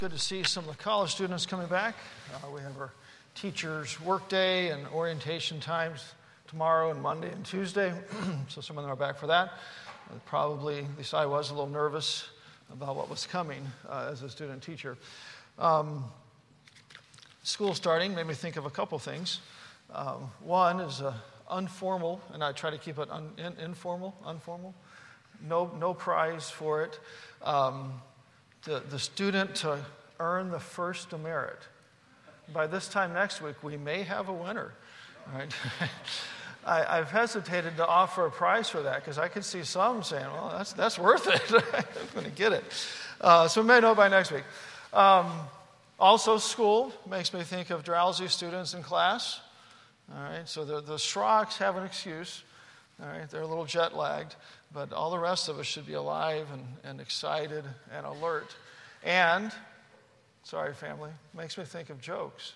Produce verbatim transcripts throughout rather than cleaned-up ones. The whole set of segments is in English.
Good to see some of the college students coming back. Uh, we have our teachers' work day and orientation times tomorrow and Monday and Tuesday. So some of them are back for that. Uh, probably, at least I was, a little nervous about what was coming uh, as a student teacher. Um, school starting made me think of a couple things. Uh, one is uh, informal, and I try to keep it un- in- informal, informal. No, no prize for it. Um, The, the student to earn the first demerit. By this time next week, we may have a winner. Right? I, I've hesitated to offer a prize for that because I could see some saying, well, that's that's worth it. I'm going to get it. Uh, so we may know by next week. Um, also, school makes me think of drowsy students in class. All right, so the, the Schrocks have an excuse. All right, they're a little jet lagged, but all the rest of us should be alive and, and excited and alert. And, sorry family, makes me think of jokes.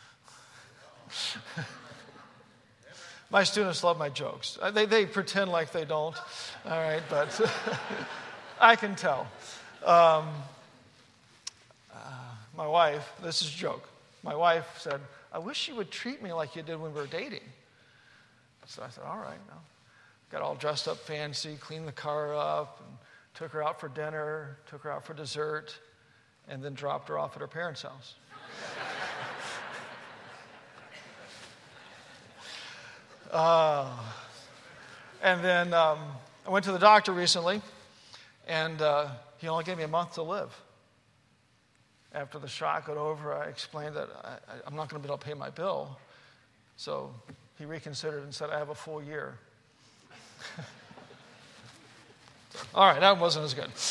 My students love my jokes. They, they pretend like they don't, all right, but I can tell. Um, uh, my wife, this is a joke. My wife said, I wish you would treat me like you did when we were dating. So I said, all right, no. Got all dressed up fancy, cleaned the car up, and took her out for dinner, took her out for dessert, and then dropped her off at her parents' house. uh, and then um, I went to the doctor recently, and uh, he only gave me a month to live. After the shock got over, I explained that I, I'm not going to be able to pay my bill. So he reconsidered and said, I have a full year. All right, that wasn't as good.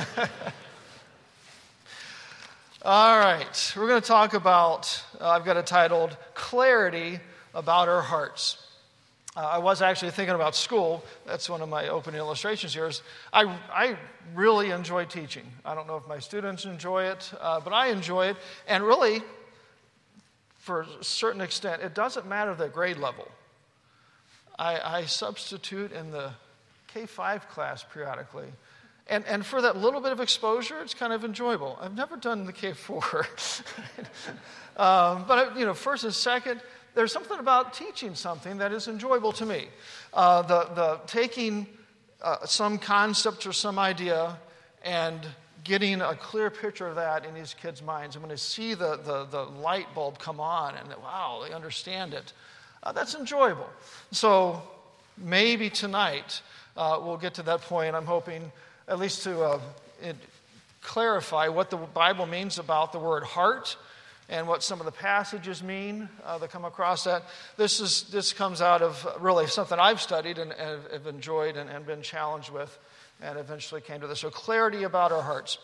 All right, we're going to talk about, uh, I've got it titled, Clarity About Our Hearts. Uh, I was actually thinking about school. That's one of my opening illustrations here. Is I, I really enjoy teaching. I don't know if my students enjoy it, uh, but I enjoy it. And really, for a certain extent, it doesn't matter the grade level. I, I substitute in the K five class periodically. And, and for that little bit of exposure, it's kind of enjoyable. I've never done the K four. um, but, you know, first and second, there's something about teaching something that is enjoyable to me. Uh, the, the taking uh, some concept or some idea and getting a clear picture of that in these kids' minds. I'm going to see the, the, the light bulb come on and, wow, they understand it. Uh, that's enjoyable. So maybe tonight uh, we'll get to that point. I'm hoping at least to uh, it, clarify what the Bible means about the word heart and what some of the passages mean uh, that come across that. This is this comes out of really something I've studied and, and have enjoyed and, and been challenged with and eventually came to this. So clarity about our hearts.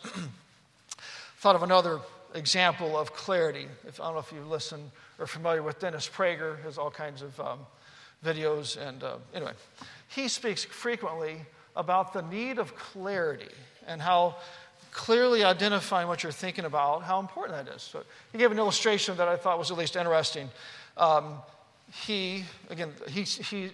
Thought of another example of clarity. If I don't know if you listen or are familiar with Dennis Prager, has all kinds of um, videos. And uh, anyway, he speaks frequently about the need of clarity and how clearly identifying what you're thinking about, how important that is. So he gave an illustration that I thought was at least interesting. Um, he, again, he, he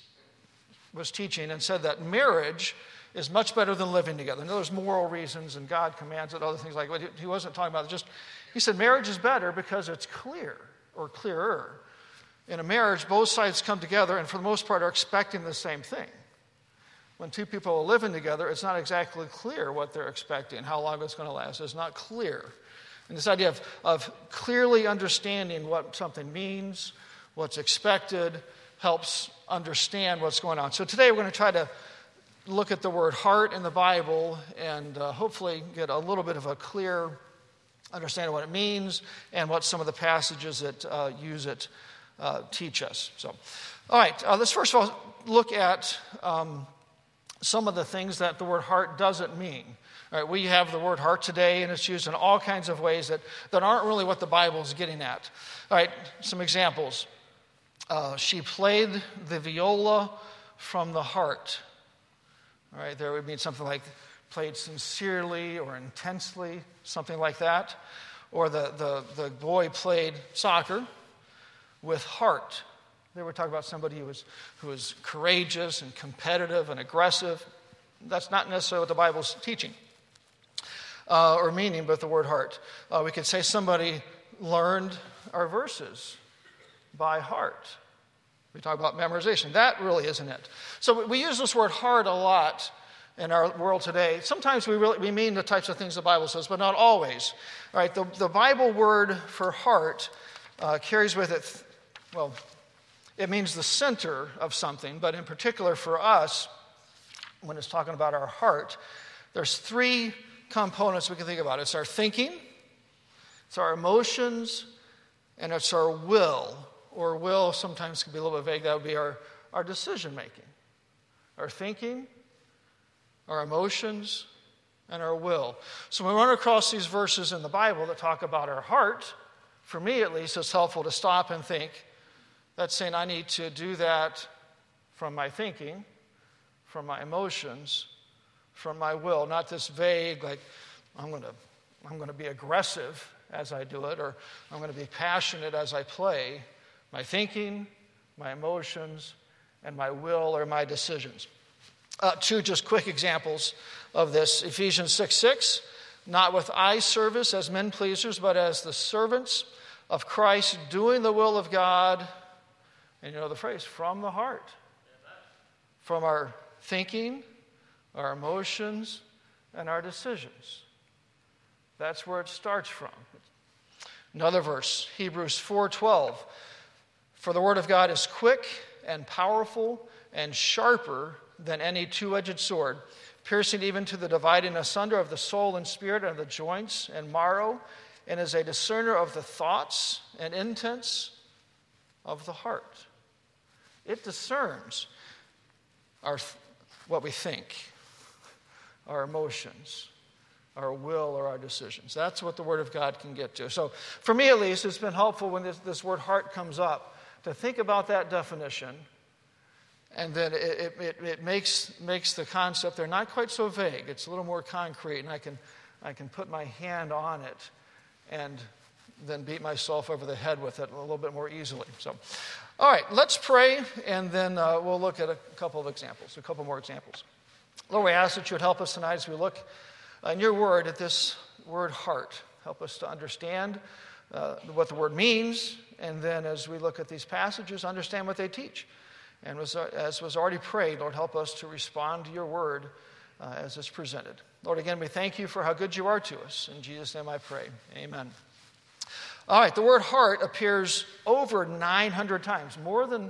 was teaching and said that marriage is much better than living together. I know there's moral reasons and God commands it, other things like that. He wasn't talking about it. Just, he said marriage is better because it's clear or clearer. In a marriage, both sides come together and for the most part are expecting the same thing. When two people are living together, it's not exactly clear what they're expecting, how long it's going to last. It's not clear. And this idea of, of clearly understanding what something means, what's expected, helps understand what's going on. So today we're going to try to look at the word heart in the Bible and uh, hopefully get a little bit of a clear understanding of what it means and what some of the passages that uh, use it uh, teach us. So, all right, uh, let's first of all look at um, some of the things that the word heart doesn't mean. All right, we have the word heart today, and it's used in all kinds of ways that, that aren't really what the Bible is getting at. All right, some examples. Uh, she played the viola from the heart. All right, there would mean something like played sincerely or intensely, something like that. Or the, the, the boy played soccer with heart. They were talking about somebody who was, who was courageous and competitive and aggressive. That's not necessarily what the Bible's teaching. uh, or meaning, but the word heart. Uh, we could say somebody learned our verses by heart. We talk about memorization. That really isn't it. So we use this word heart a lot in our world today. Sometimes we really we mean the types of things the Bible says, but not always. All right, the, the Bible word for heart uh, carries with it, well, it means the center of something, but in particular for us, when it's talking about our heart, there's three components we can think about. It's our thinking, it's our emotions, and it's our will. Or will sometimes can be a little bit vague. That would be our, our decision making. Our thinking, our emotions, and our will. So when we run across these verses in the Bible that talk about our heart, for me at least, it's helpful to stop and think. That's saying I need to do that from my thinking, from my emotions, from my will. Not this vague, like, I'm going to I'm going to be aggressive as I do it, or I'm going to be passionate as I play. My thinking, my emotions, and my will or my decisions. Uh, two just quick examples of this. Ephesians six six, not with eye service as men pleasers, but as the servants of Christ, doing the will of God. And you know the phrase, from the heart. From our thinking, our emotions, and our decisions. That's where it starts from. Another verse, Hebrews four twelve. For the word of God is quick and powerful and sharper than any two-edged sword, piercing even to the dividing asunder of the soul and spirit and the joints and marrow, and is a discerner of the thoughts and intents of the heart. It discerns our what we think, our emotions, our will, or our decisions. That's what the Word of God can get to. So for me at least, it's been helpful when this, this word heart comes up to think about that definition, and then it, it, it makes, makes the concept there not quite so vague. It's a little more concrete, and I can, I can put my hand on it and then beat myself over the head with it a little bit more easily. So, all right, let's pray, and then uh, we'll look at a couple of examples, a couple more examples. Lord, we ask that you would help us tonight as we look in your word at this word heart. Help us to understand uh, what the word means, and then as we look at these passages, understand what they teach. And was, uh, as was already prayed, Lord, help us to respond to your word uh, as it's presented. Lord, again, we thank you for how good you are to us. In Jesus' name I pray. Amen. All right, the word heart appears over nine hundred times, more than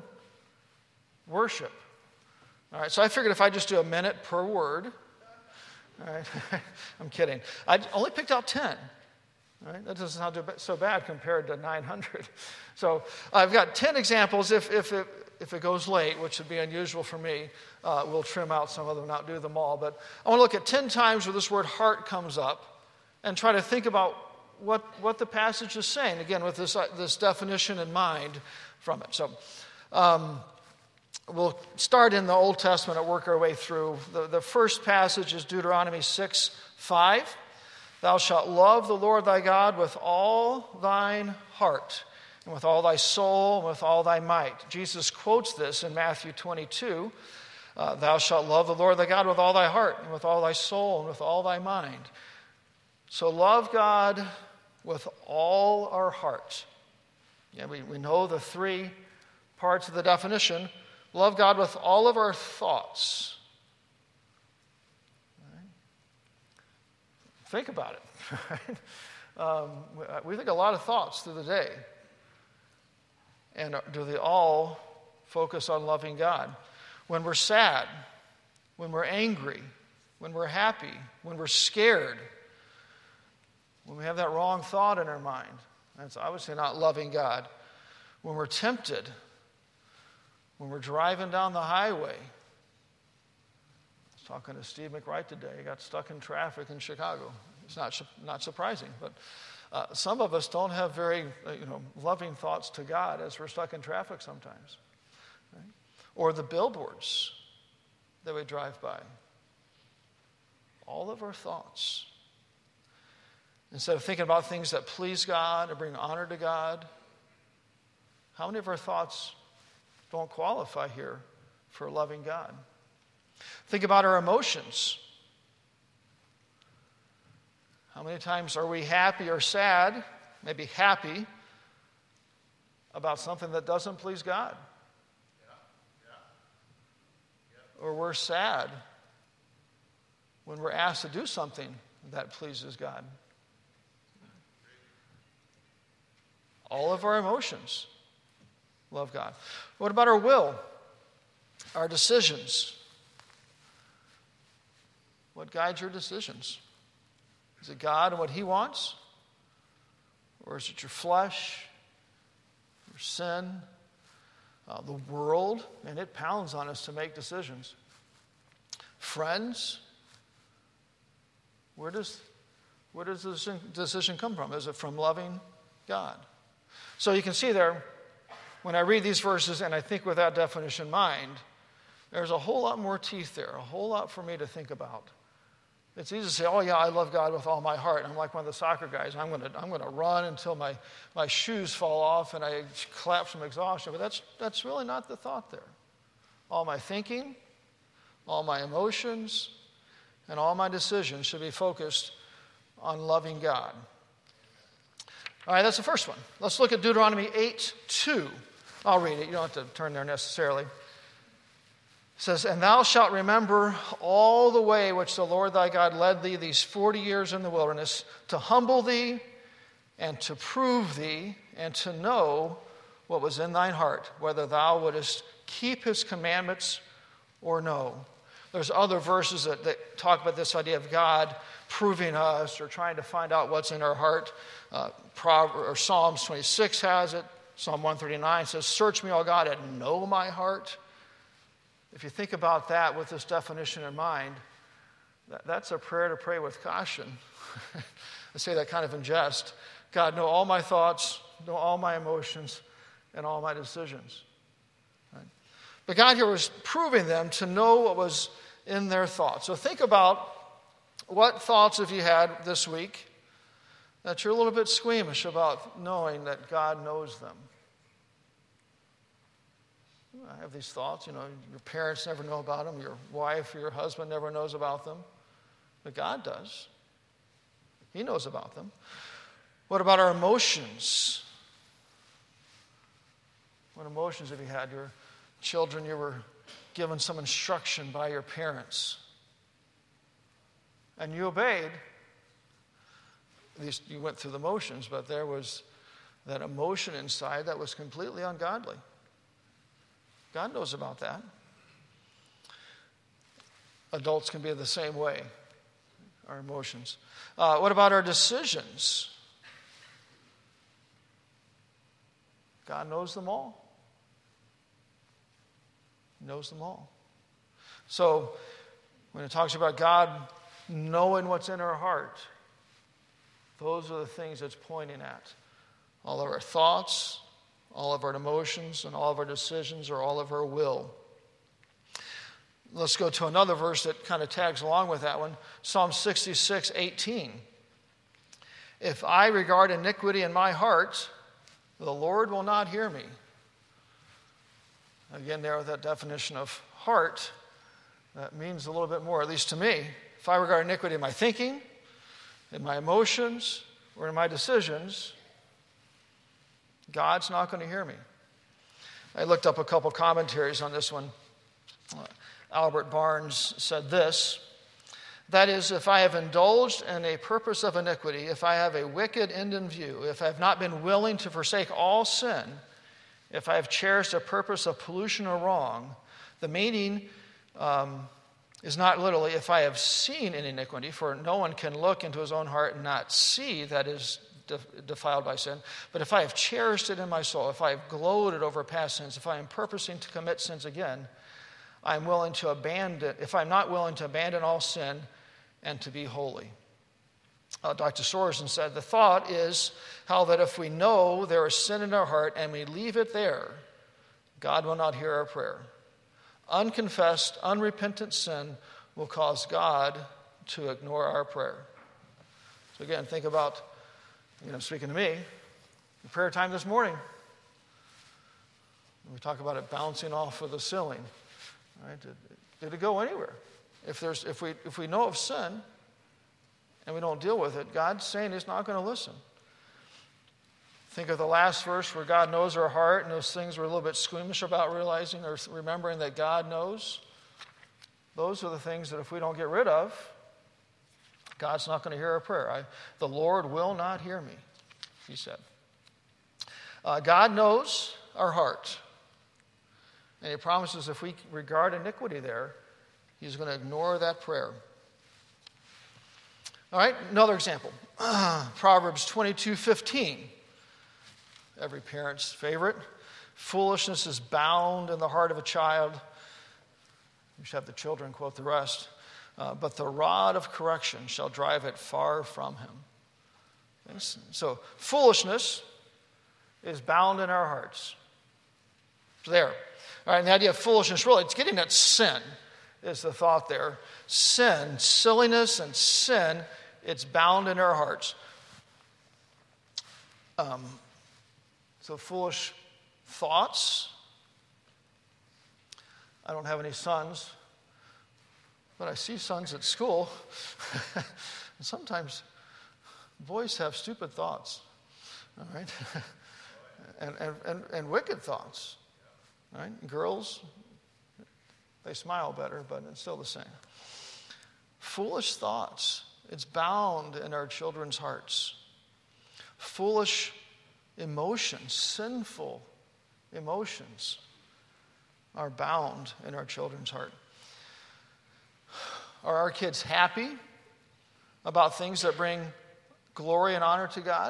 worship. All right, so I figured if I just do a minute per word, all right, I'm kidding. I only picked out ten. All right, that doesn't sound so bad compared to nine hundred. So I've got ten examples. If if it, if it goes late, which would be unusual for me, uh, we'll trim out some of them, not do them all. But I want to look at ten times where this word heart comes up and try to think about what, what the passage is saying, again, with this, uh, this definition in mind from it. So um, we'll start in the Old Testament and work our way through. The, the first passage is Deuteronomy six five. Thou shalt love the Lord thy God with all thine heart, and with all thy soul, and with all thy might. Jesus quotes this in Matthew twenty-two. Uh, Thou shalt love the Lord thy God with all thy heart, and with all thy soul, and with all thy mind. So love God with all our heart. Yeah, we, we know the three parts of the definition. Love God with all of our thoughts. Right? Think about it. um, we think a lot of thoughts through the day. And do they all focus on loving God? When we're sad, when we're angry, when we're happy, when we're scared, when we have that wrong thought in our mind, that's obviously not loving God. When we're tempted, when we're driving down the highway. I was talking to Steve McWright today. He got stuck in traffic in Chicago. It's not, not surprising, but uh, some of us don't have very uh, you know, loving thoughts to God as we're stuck in traffic sometimes. Right? Or the billboards that we drive by. All of our thoughts. Instead of thinking about things that please God or bring honor to God, how many of our thoughts don't qualify here for loving God? Think about our emotions. How many times are we happy or sad, maybe happy, about something that doesn't please God? Yeah. Yeah. Yeah. Or we're sad when we're asked to do something that pleases God. All of our emotions love God. What about our will? Our decisions? What guides your decisions? Is it God and what He wants? Or is it your flesh, your sin, uh, the world? And it pounds on us to make decisions. Friends? Where does, where does the decision, decision come from? Is it from loving God? So you can see there, when I read these verses and I think with that definition in mind, there's a whole lot more teeth there, a whole lot for me to think about. It's easy to say, oh yeah, I love God with all my heart. I'm like one of the soccer guys. I'm going to I'm going to run until my, my shoes fall off and I collapse from exhaustion. But that's that's really not the thought there. All my thinking, all my emotions, and all my decisions should be focused on loving God. All right, that's the first one. Let's look at Deuteronomy eight two. I'll read it. You don't have to turn there necessarily. It says, and thou shalt remember all the way which the Lord thy God led thee these forty years in the wilderness, to humble thee and to prove thee and to know what was in thine heart, whether thou wouldest keep his commandments or no. There's other verses that, that talk about this idea of God proving us or trying to find out what's in our heart. Uh, Proverbs, or Psalms twenty-six has it. Psalm one thirty-nine says, search me, O God, and know my heart. If you think about that with this definition in mind, that, that's a prayer to pray with caution. I say that kind of in jest. God, know all my thoughts, know all my emotions, and all my decisions. Right? But God here was proving them to know what was in their thoughts. So think about what thoughts have you had this week that you're a little bit squeamish about knowing that God knows them. I have these thoughts, you know, your parents never know about them, your wife or your husband never knows about them, but God does. He knows about them. What about our emotions? What emotions have you had? Your children, you were given some instruction by your parents, and you obeyed. At least you went through the motions, but there was that emotion inside that was completely ungodly. God knows about that. Adults can be the same way, our emotions. Uh, what about our decisions? God knows them all. He knows them all. So when it talks about God knowing what's in our heart, those are the things it's pointing at. All of our thoughts, all of our emotions, and all of our decisions, or all of our will. Let's go to another verse that kind of tags along with that one. Psalm sixty-six eighteen. If I regard iniquity in my heart, the Lord will not hear me. Again, there with that definition of heart, that means a little bit more, at least to me. If I regard iniquity in my thinking, in my emotions, or in my decisions, God's not going to hear me. I looked up a couple commentaries on this one. Uh, Albert Barnes said this, that is, if I have indulged in a purpose of iniquity, if I have a wicked end in view, if I have not been willing to forsake all sin, if I have cherished a purpose of pollution or wrong, the meaning um, is not literally if I have seen an iniquity, for no one can look into his own heart and not see that is defiled by sin. But if I have cherished it in my soul, if I have gloated over past sins, if I am purposing to commit sins again, I am willing to abandon, if I'm not willing to abandon all sin and to be holy. Uh, Doctor Sorensen said, the thought is how that if we know there is sin in our heart and we leave it there, God will not hear our prayer. Unconfessed, unrepentant sin will cause God to ignore our prayer. So again, think about, you know, speaking to me, the prayer time this morning. We talk about it bouncing off of the ceiling. Right? Did, did it go anywhere? If there's, if we if we know of sin, and we don't deal with it, God's saying he's not going to listen. Think of the last verse where God knows our heart, and those things we're a little bit squeamish about realizing or remembering that God knows. Those are the things that if we don't get rid of, God's not going to hear our prayer. I, the Lord will not hear me, he said. Uh, God knows our heart. And he promises if we regard iniquity there, he's going to ignore that prayer. All right, another example. Uh, Proverbs twenty-two fifteen. Every parent's favorite. Foolishness is bound in the heart of a child. You should have the children quote the rest. Uh, but the rod of correction shall drive it far from him. Okay? So foolishness is bound in our hearts. It's there. All right, and the idea of foolishness, really, it's getting at sin is the thought there. Sin, silliness and sin, it's bound in our hearts. Um, so foolish thoughts. I don't have any sons, but I see sons at school. And sometimes boys have stupid thoughts, all right? and, and, and, and wicked thoughts, right? Girls, they smile better, but it's still the same. Foolish thoughts, it's bound in our children's hearts. Foolish emotions, sinful emotions are bound in our children's heart. Are our kids happy about things that bring glory and honor to God?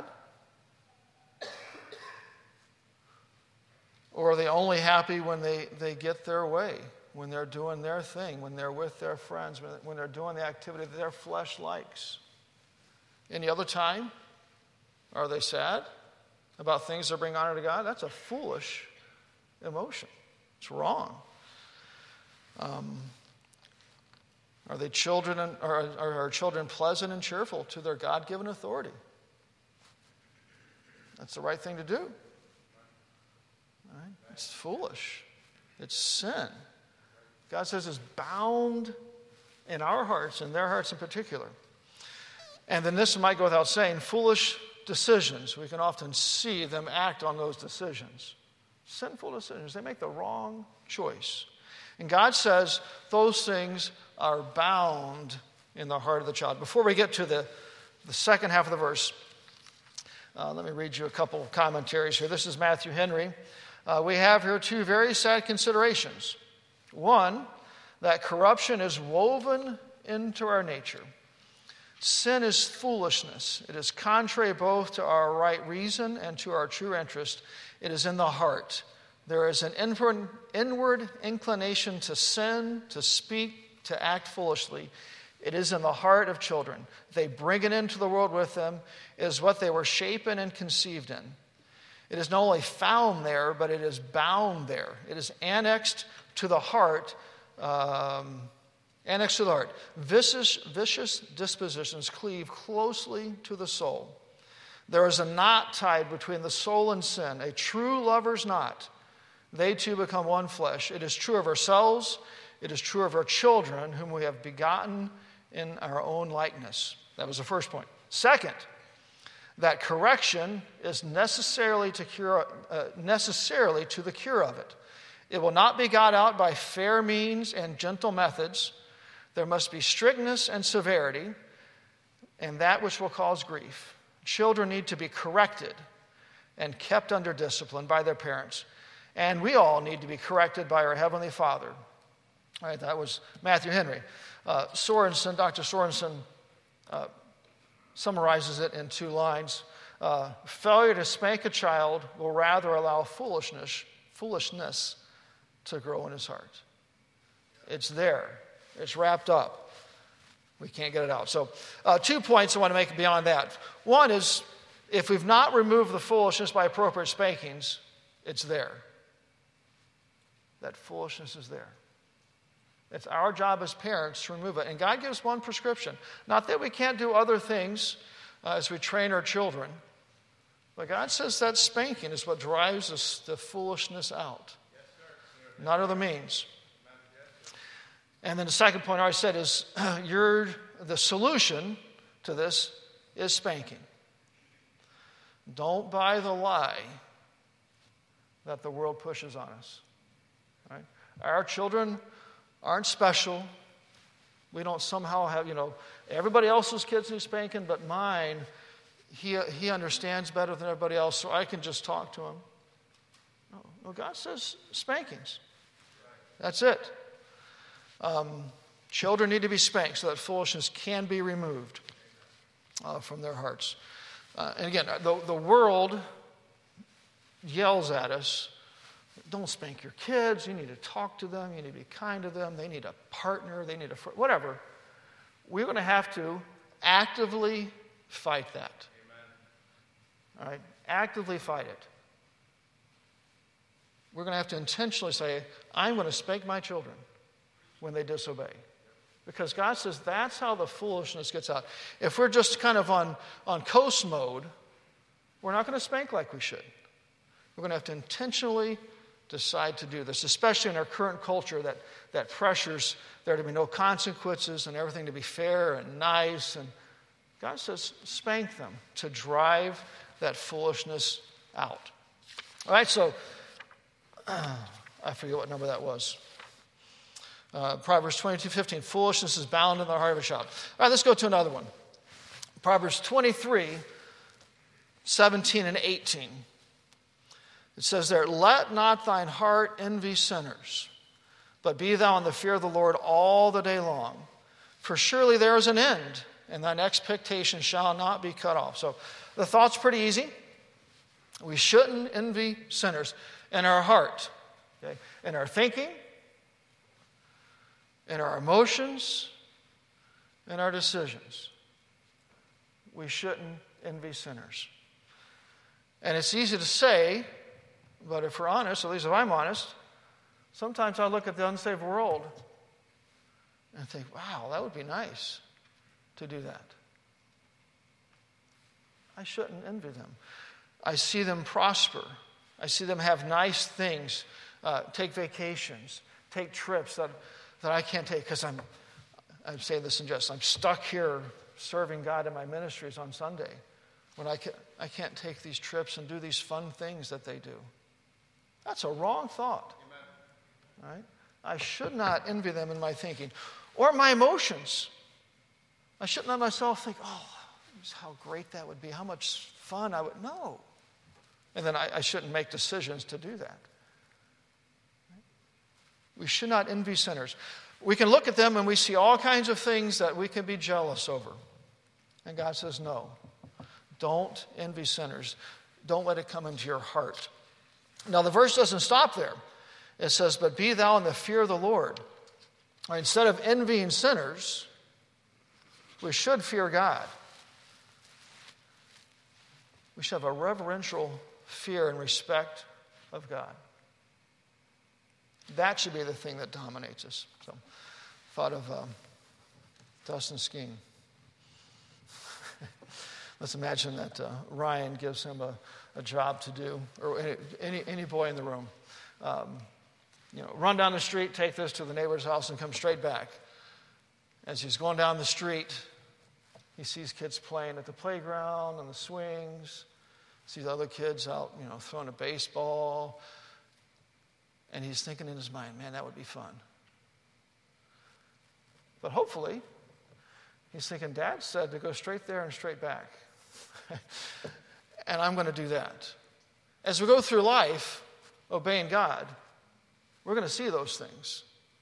Or are they only happy when they, they get their way, when they're doing their thing, when they're with their friends, when, when they're doing the activity that their flesh likes? Any other time, are they sad about things that bring honor to God? That's a foolish emotion. It's wrong. Um, are they children? And, are, are our children pleasant and cheerful to their God-given authority? That's the right thing to do. Right? It's foolish. It's sin. God says it's bound in our hearts, in their hearts in particular. And then this might go without saying, foolish decisions. We can often see them act on those decisions. Sinful decisions. They make the wrong choice. And God says those things are bound in the heart of the child. Before we get to the, the second half of the verse, uh, let me read you a couple of commentaries here. This is Matthew Henry. Uh, we have here two very sad considerations. One, that corruption is woven into our nature. Sin is foolishness. It is contrary both to our right reason and to our true interest. It is in the heart. There is an inward, inward inclination to sin, to speak, to act foolishly. It is in the heart of children. They bring it into the world with them. It is what they were shapen and conceived in. It is not only found there, but it is bound there. It is annexed to the heart. Um, annexed to the heart. Vicious, vicious dispositions cleave closely to the soul. There is a knot tied between the soul and sin, a true lover's knot. They two become one flesh. It is true of ourselves. It is true of our children, whom we have begotten in our own likeness. That was the first point. Second, that correction is necessarily to cure, uh, necessarily to the cure of it. It will not be got out by fair means and gentle methods. There must be strictness and severity, and that which will cause grief. Children need to be corrected and kept under discipline by their parents. And we all need to be corrected by our Heavenly Father. All right, that was Matthew Henry. Uh, Sorensen, Doctor Sorensen uh, summarizes it in two lines. Uh, Failure to spank a child will rather allow foolishness, foolishness to grow in his heart. It's there. It's wrapped up. We can't get it out. So uh, two points I want to make beyond that. One is, if we've not removed the foolishness by appropriate spankings, it's there. That foolishness is there. It's our job as parents to remove it. And God gives one prescription. Not that we can't do other things uh, as we train our children, but God says that spanking is what drives us, the foolishness out. Yes, sir. Not other means. And then the second point I said is, you're the solution to this is spanking. Don't buy the lie that the world pushes on us. Right? Our children aren't special. We don't somehow have, you know, everybody else's kids need spanking, but mine, he, he understands better than everybody else, so I can just talk to him. No, no, God says spankings. That's it. Um, children need to be spanked so that foolishness can be removed uh, from their hearts. Uh, and again, the, the world yells at us, don't spank your kids, you need to talk to them, you need to be kind to them, they need a partner, they need a fr- whatever. We're going to have to actively fight that. Amen. All right? Actively fight it. We're going to have to intentionally say, I'm going to spank my children when they disobey. Because God says that's how the foolishness gets out. If we're just kind of on, on coast mode, we're not going to spank like we should. We're going to have to intentionally decide to do this, especially in our current culture that, that pressures there to be no consequences and everything to be fair and nice. And God says spank them to drive that foolishness out. All right, so uh, I forget what number that was. Uh, Proverbs twenty-two fifteen, foolishness is bound in the heart of a child. All right, let's go to another one. Proverbs twenty-three seventeen and eighteen. It says there, let not thine heart envy sinners, but be thou in the fear of the Lord all the day long. For surely there is an end, and thine expectation shall not be cut off. So the thought's pretty easy. We shouldn't envy sinners in our heart, okay? In our thinking, in our emotions, in our decisions. We shouldn't envy sinners. And it's easy to say, but if we're honest, at least if I'm honest, sometimes I look at the unsaved world and think, wow, that would be nice to do that. I shouldn't envy them. I see them prosper. I see them have nice things, uh, take vacations, take trips that, that I can't take because I'm, I say this in jest, I'm stuck here serving God in my ministries on Sunday when I, can, I can't take these trips and do these fun things that they do. That's a wrong thought. Amen. Right? I should not envy them in my thinking. Or my emotions. I shouldn't let myself think, oh, how great that would be, how much fun I would. No. And then I, I shouldn't make decisions to do that. We should not envy sinners. We can look at them and we see all kinds of things that we can be jealous over. And God says, no. Don't envy sinners. Don't let it come into your heart. Now, the verse doesn't stop there. It says, but be thou in the fear of the Lord. Right, instead of envying sinners, we should fear God. We should have a reverential fear and respect of God. That should be the thing that dominates us. So, thought of um, Dustin skiing. Let's imagine that uh, Ryan gives him a, a job to do, or any, any, any boy in the room. Um, you know, run down the street, take this to the neighbor's house, and come straight back. As he's going down the street, he sees kids playing at the playground, on the swings, sees other kids out, you know, throwing a baseball, and he's thinking in his mind, man, that would be fun. But hopefully, he's thinking, Dad said to go straight there and straight back. And I'm going to do that. As we go through life, obeying God, we're going to see those things.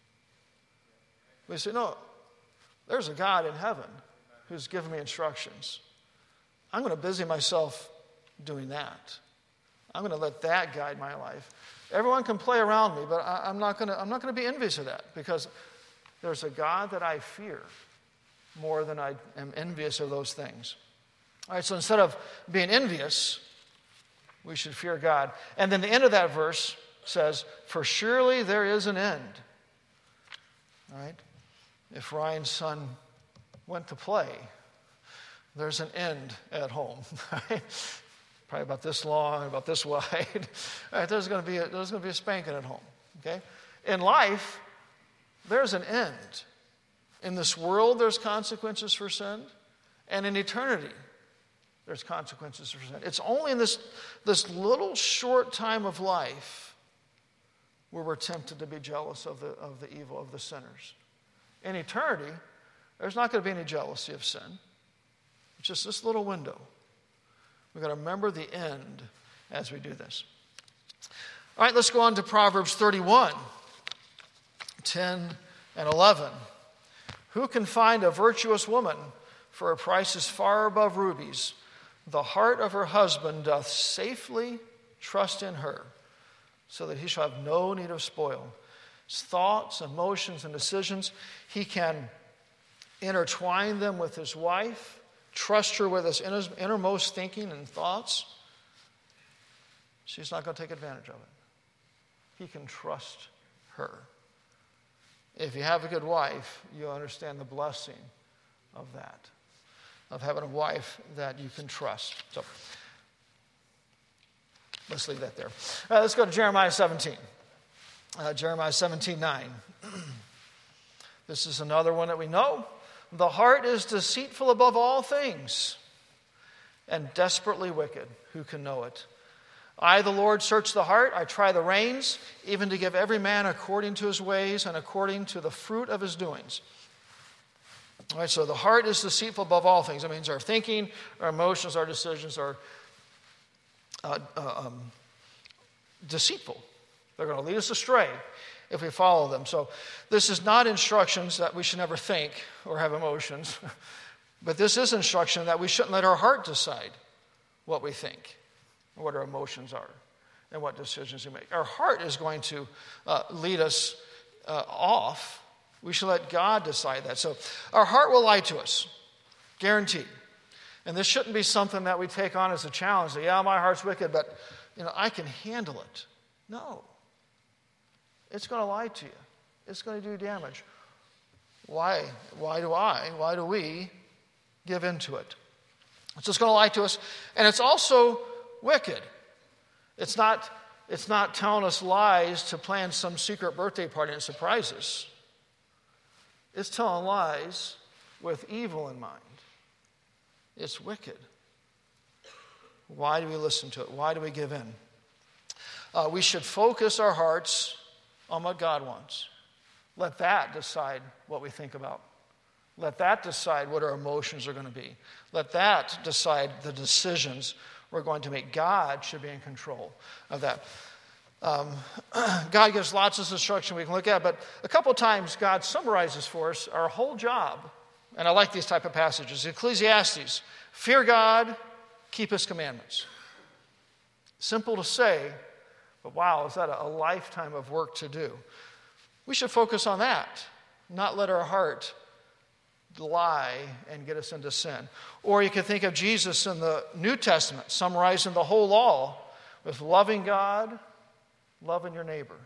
We say, no, there's a God in heaven who's given me instructions. I'm going to busy myself doing that. I'm going to let that guide my life. Everyone can play around me, but I, I'm not going to, I'm not going to be envious of that because there's a God that I fear more than I am envious of those things. All right, so instead of being envious, we should fear God. And then the end of that verse says, for surely there is an end. All right? If Ryan's son went to play, there's an end at home. Right? Probably about this long, about this wide. All right, there's going to be a, there's going to be a spanking at home. Okay? In life, there's an end. In this world, there's consequences for sin. And in eternity, there's consequences for sin. It's only in this, this little short time of life where we're tempted to be jealous of the, of the evil of the sinners. In eternity, there's not going to be any jealousy of sin. It's just this little window. We've got to remember the end as we do this. All right, let's go on to Proverbs thirty-one, ten and eleven. Who can find a virtuous woman? For her price is far above rubies. The heart of her husband doth safely trust in her, so that he shall have no need of spoil. His thoughts, emotions, and decisions, he can intertwine them with his wife, trust her with his innermost thinking and thoughts. She's not going to take advantage of it. He can trust her. If you have a good wife, you'll understand the blessing of that, of having a wife that you can trust. So let's leave that there. All right, let's go to Jeremiah seventeen. Uh, Jeremiah seventeen nine. This is another one that we know. The heart is deceitful above all things and desperately wicked. Who can know it? I, the Lord, search the heart. I try the reins, even to give every man according to his ways and according to the fruit of his doings. All right, so the heart is deceitful above all things. That means our thinking, our emotions, our decisions are uh, uh, um, deceitful. They're going to lead us astray if we follow them. So this is not instructions that we should never think or have emotions, but this is instruction that we shouldn't let our heart decide what we think, or what our emotions are, and what decisions we make. Our heart is going to uh, lead us uh, off. We should let God decide that. So our heart will lie to us, guaranteed. And this shouldn't be something that we take on as a challenge. That, yeah, my heart's wicked, but you know I can handle it. No. It's going to lie to you. It's going to do damage. Why? Why do I? Why do we give into it? It's just going to lie to us. And it's also wicked. It's not, it's not telling us lies to plan some secret birthday party and surprise us. It's telling lies with evil in mind. It's wicked. Why do we listen to it? Why do we give in? Uh, we should focus our hearts on what God wants. Let that decide what we think about. Let that decide what our emotions are going to be. Let that decide the decisions we're going to make. God should be in control of that. Um, God gives lots of instruction we can look at, but a couple of times God summarizes for us our whole job. And I like these type of passages. Ecclesiastes, fear God, keep his commandments. Simple to say, but wow, is that a lifetime of work to do? We should focus on that, not let our heart lie and get us into sin. Or you could think of Jesus in the New Testament, summarizing the whole law with loving God, loving your neighbor.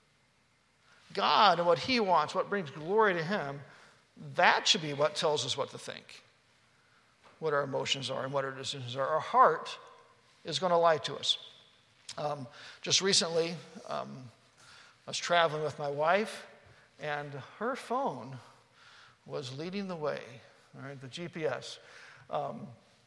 God and what he wants, what brings glory to him, that should be what tells us what to think, what our emotions are and what our decisions are. Our heart is going to lie to us. Um, just recently, um, I was traveling with my wife, and her phone was leading the way, all right, the G P S. Um,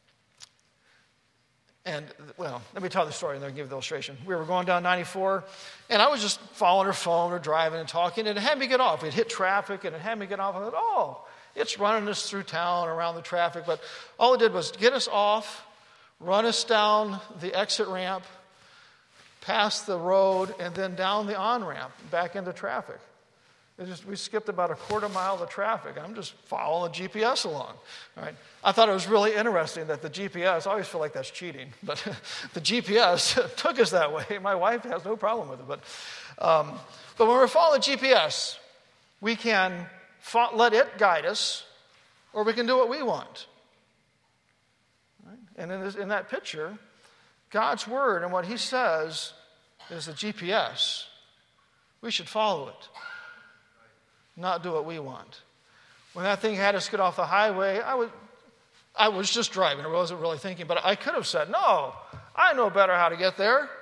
and, well, let me tell the story and then I'll give you the illustration. We were going down ninety-four, and I was just following her phone or driving and talking, and it had me get off. We'd hit traffic, and it had me get off. I thought, oh, it's running us through town around the traffic. But all it did was get us off, run us down the exit ramp, past the road, and then down the on-ramp, back into traffic. It just, we skipped about a quarter mile of the traffic. I'm just following the G P S along. All right. I thought it was really interesting that the G P S, I always feel like that's cheating, but the G P S took us that way. My wife has no problem with it. But, um, but when we're following the G P S, we can fo- let it guide us, or we can do what we want. Right? And in, this, in that picture, God's word and what he says is the G P S. We should follow it, not do what we want. When that thing had us get off the highway, I was, I was just driving. I wasn't really thinking, but I could have said, no, I know better how to get there.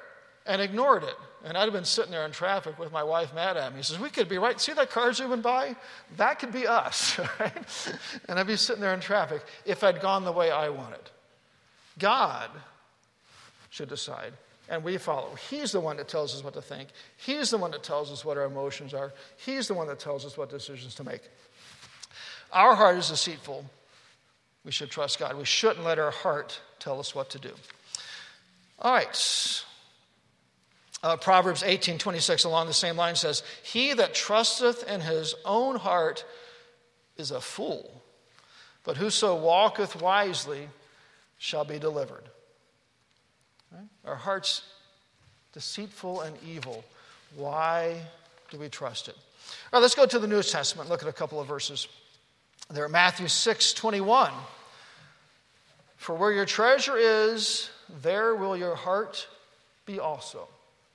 and ignored it. And I'd have been sitting there in traffic with my wife mad at me. He says, we could be right. See that car zooming by? That could be us, right? And I'd be sitting there in traffic if I'd gone the way I wanted. God should decide, and we follow. He's the one that tells us what to think. He's the one that tells us what our emotions are. He's the one that tells us what decisions to make. Our heart is deceitful. We should trust God. We shouldn't let our heart tell us what to do. All right. Uh, Proverbs eighteen twenty-six along the same line says, he that trusteth in his own heart is a fool, but whoso walketh wisely shall be delivered. Right? Our heart's deceitful and evil. Why do we trust it? All right, let's go to the New Testament and look at a couple of verses. There, Matthew six twenty-one. For where your treasure is, there will your heart be also.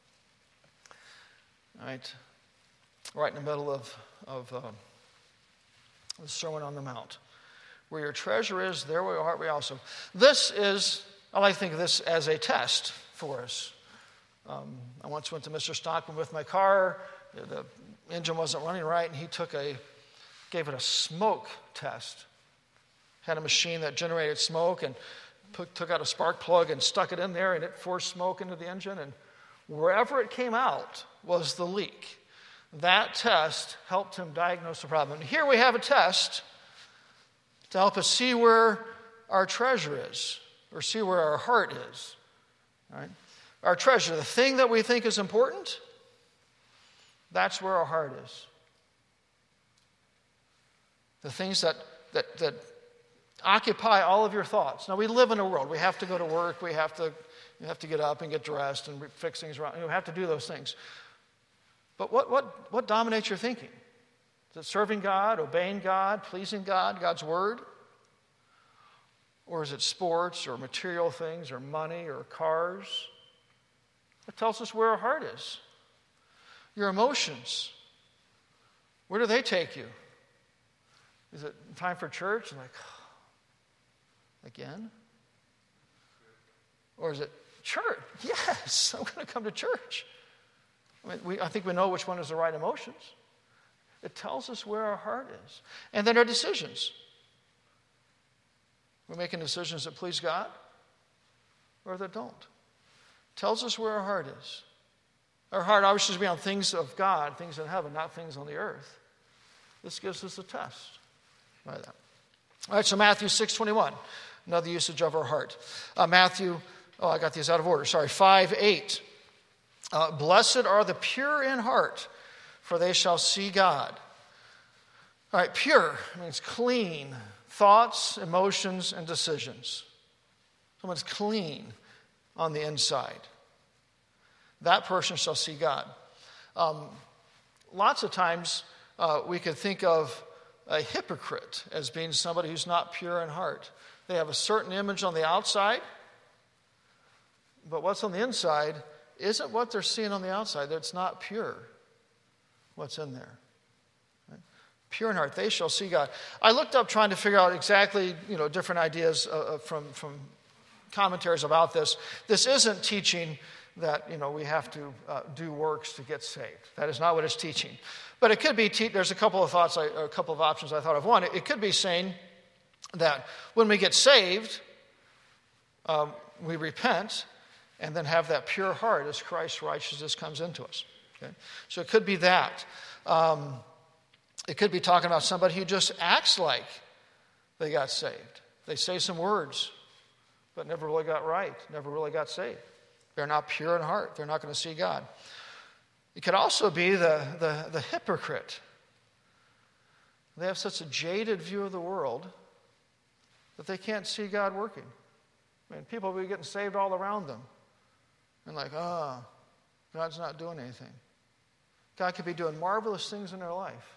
All right, right in the middle of, of uh, the Sermon on the Mount. Where your treasure is, there will your heart be also. This is, I like to think of this as a test for us. Um, I once went to Mister Stockman with my car. The engine wasn't running right, and he took a, gave it a smoke test. Had a machine that generated smoke and put, took out a spark plug and stuck it in there, and it forced smoke into the engine, and wherever it came out was the leak. That test helped him diagnose the problem. And here we have a test to help us see where our treasure is, or see where our heart is. Right? Our treasure, the thing that we think is important, that's where our heart is. The things that, that, that occupy all of your thoughts. Now, we live in a world. We have to go to work. We have to, we have to get up and get dressed and fix things around. We have to do those things. But what, what, what dominates your thinking? Is it serving God, obeying God, pleasing God, God's word? Or is it sports or material things or money or cars? It tells us where our heart is. Your emotions, where do they take you? Is it time for church? Like, again? Or is it church? Yes, I'm going to come to church. I mean, we, I think we know which one is the right emotions. It tells us where our heart is. And then our decisions. We're making decisions that please God or that don't. It tells us where our heart is. Our heart obviously should be on things of God, things in heaven, not things on the earth. This gives us a test by that. All right, so Matthew six twenty-one, another usage of our heart. Uh, Matthew, oh, I got these out of order. Sorry, five eight. Uh, Blessed are the pure in heart, for they shall see God. All right, pure means clean. Thoughts, emotions, and decisions. Someone's clean on the inside. That person shall see God. Um, lots of times uh, we could think of a hypocrite as being somebody who's not pure in heart. They have a certain image on the outside, but what's on the inside isn't what they're seeing on the outside. It's not pure what's in there. Right? Pure in heart, they shall see God. I looked up trying to figure out exactly, you know, different ideas uh, from, from commentaries about this. This isn't teaching that, you know, we have to uh, do works to get saved. That is not what it's teaching. But it could be, te- there's a couple of thoughts, I, a couple of options I thought of. One, it, it could be saying that when we get saved, um, we repent and then have that pure heart as Christ's righteousness comes into us. Okay? So it could be that. Um, it could be talking about somebody who just acts like they got saved. They say some words, but never really got right, never really got saved. They're not pure in heart. They're not going to see God. It could also be the, the, the hypocrite. They have such a jaded view of the world that they can't see God working. I mean, people will be getting saved all around them. And like, ah, oh, God's not doing anything. God could be doing marvelous things in their life.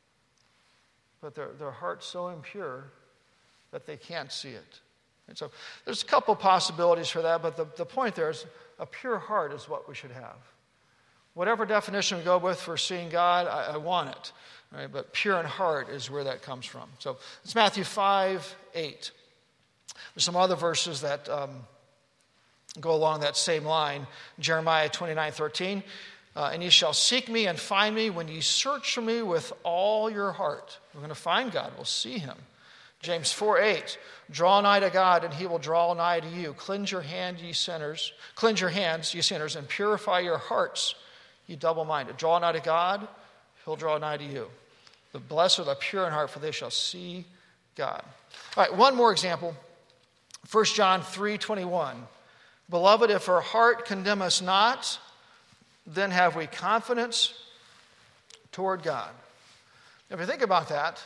But their, their heart's so impure that they can't see it. And so there's a couple possibilities for that, but the, the point there is a pure heart is what we should have. Whatever definition we go with for seeing God, I, I want it. Right? But pure in heart is where that comes from. So it's Matthew five eight. There's some other verses that um, go along that same line. Jeremiah twenty-nine thirteen, uh, and ye shall seek me and find me when ye search for me with all your heart. We're going to find God. We'll see him. James four eight, draw nigh to God, and he will draw nigh to you. Cleanse your hand, ye sinners. Cleanse your hands, ye sinners, and purify your hearts, ye double-minded. Draw nigh to God, he'll draw nigh to you. The blessed are the pure in heart, for they shall see God. All right, one more example. First John three twenty-one. Beloved, if our heart condemn us not, then have we confidence toward God. If you think about that,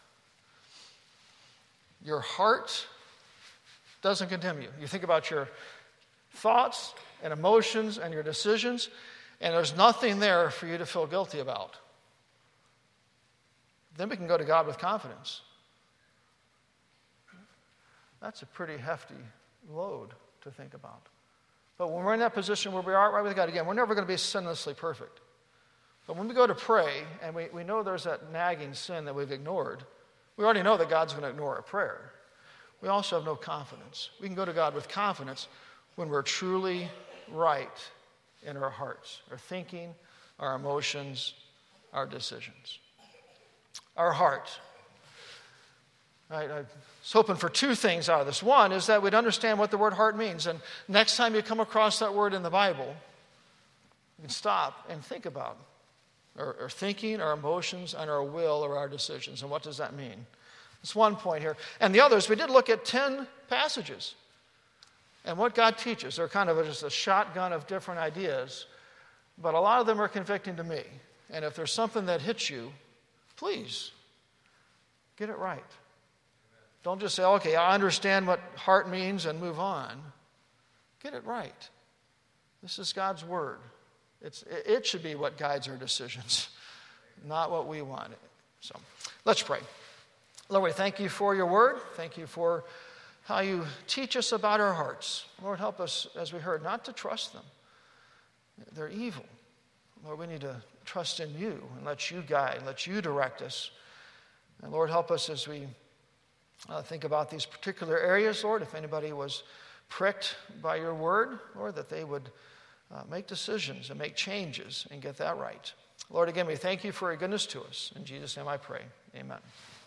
your heart doesn't condemn you. You think about your thoughts and emotions and your decisions, and there's nothing there for you to feel guilty about. Then we can go to God with confidence. That's a pretty hefty load to think about. But when we're in that position where we are right with God, again, we're never going to be sinlessly perfect. But when we go to pray and we, we know there's that nagging sin that we've ignored, we already know that God's going to ignore a prayer. We also have no confidence. We can go to God with confidence when we're truly right in our hearts, our thinking, our emotions, our decisions. Our heart. Right, I was hoping for two things out of this. One is that we'd understand what the word heart means. And next time you come across that word in the Bible, you can stop and think about our, our thinking, our emotions, and our will or our decisions. And what does that mean? That's one point here. And the other is we did look at ten passages. And what God teaches, they're kind of just a shotgun of different ideas. But a lot of them are convicting to me. And if there's something that hits you, please get it right. Don't just say, okay, I understand what heart means and move on. Get it right. This is God's word. It's, it should be what guides our decisions, not what we want. So let's pray. Lord, we thank you for your word. Thank you for how you teach us about our hearts. Lord, help us, as we heard, not to trust them. They're evil. Lord, we need to trust in you and let you guide, let you direct us. And Lord, help us as we uh, think about these particular areas, Lord. If anybody was pricked by your word, Lord, that they would uh, make decisions and make changes and get that right. Lord, again, we thank you for your goodness to us. In Jesus' name I pray. Amen.